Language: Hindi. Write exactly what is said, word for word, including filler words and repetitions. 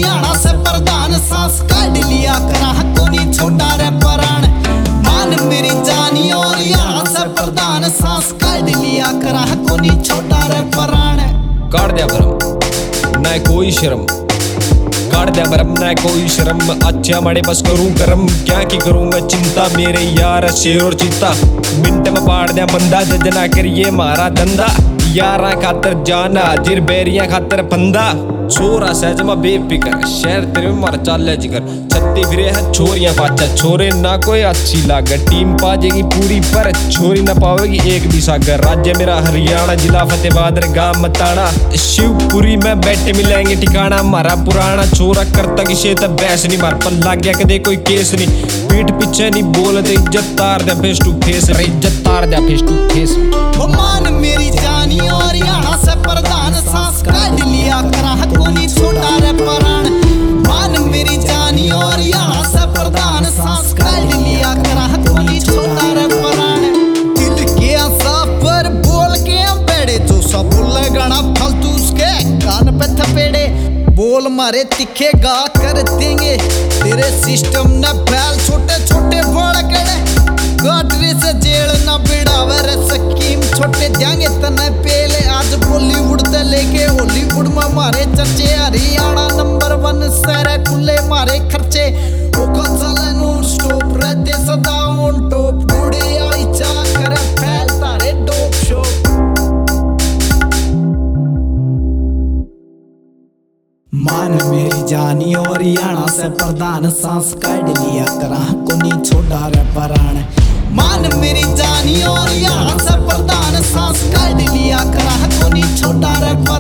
हरियाणा से प्रधान सांस काट लिया करा कोनी छोटा रे परान। मान मेरी जानी और हरियाणा से प्रधान सांस काट लिया करा कोनी छोटा रे परान। काट दिया भरम ना कोई शर्म, काट दिया भरम ना कोई शर्म। अच्छा माड़े बस करूं करम, क्या की करूं मैं चिंता। मेरे यार शेर और चीता मिनट में पाड़ दिया बंदा। जजना करिए मारा धंधा, यारा खातर जाना जिर बैरिया खातर फंदा। छोरा सहजमा बेफिकर शहर तेरे में मारा चाले जिगर। छत्ती फिरे है छोरियां पाचा, छोरे ना कोई अच्छी लागे। टीम पा जाएगी पूरी पर छोरी ना पावेगी एक भी सागर। राज्य मेरा हरियाणा, जिला फतेहाबाद गांव मताना। शिवपुरी में बैठे मिलेंगे ठिकाना हमारा पुराना। छोरा करता किसे तब बैस नहीं मार पर लाग गया कदे कोई केस नहीं। पीठ पीछे नहीं बोलते, इज्जत तार दे फेस टू फेस। इज्जत तार दे फेस टू फेस। मान मेरी जानी और हरियाणा से प्रधान सांस काट लिया करा कोनी छोटा रे परान। मान मेरी जानी और हरियाणा से प्रधान सांस काट लिया करा कोनी छोटा रे परान। दिल के साफ पर बोल के बेड़े जो सब बोले गाना फालतू उसके कान पे थपेड़े। बोल मारे तिखे गा कर देंगे तेरे सिस्टम न फैल छोटे छोटे बड़ गड़े। गाटरी से जेल न बिड़ावे रे स्कीम छोटे जाएंगे तने पेले। आज बॉलीवुड ते लेके हॉलीवुड में मारे चर्चे। हरियाणा नंबर वन सारे खुले मारे खर्चे। ओका चले नॉन स्टॉप रहते सदा ऑन टॉप। बूढ़े आई चा करे फैल तारे डोप शो। मान मेरी जानी और हरियाणा से प्रधान सांस काट लिया करा कोनी छोटा रे परान। मान मेरी जानी और हरियाणा से प्रधान सांस काट लिया करा कोनी छोटा रे